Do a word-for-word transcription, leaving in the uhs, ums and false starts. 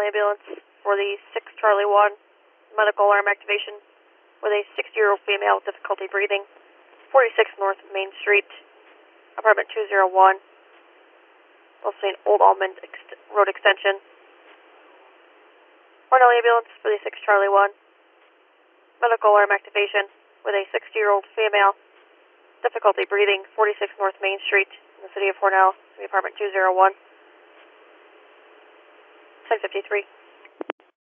ambulance for the six Charlie one, medical alarm activation with a sixty-year-old female with difficulty breathing, forty-six North Main Street, apartment two oh one, also an Old Almond ex Road extension. Cornell ambulance for the six Charlie one, medical alarm activation with a sixty-year-old female, difficulty breathing, forty-six North Main Street in the city of Cornell, the apartment two oh one, ten fifty-three.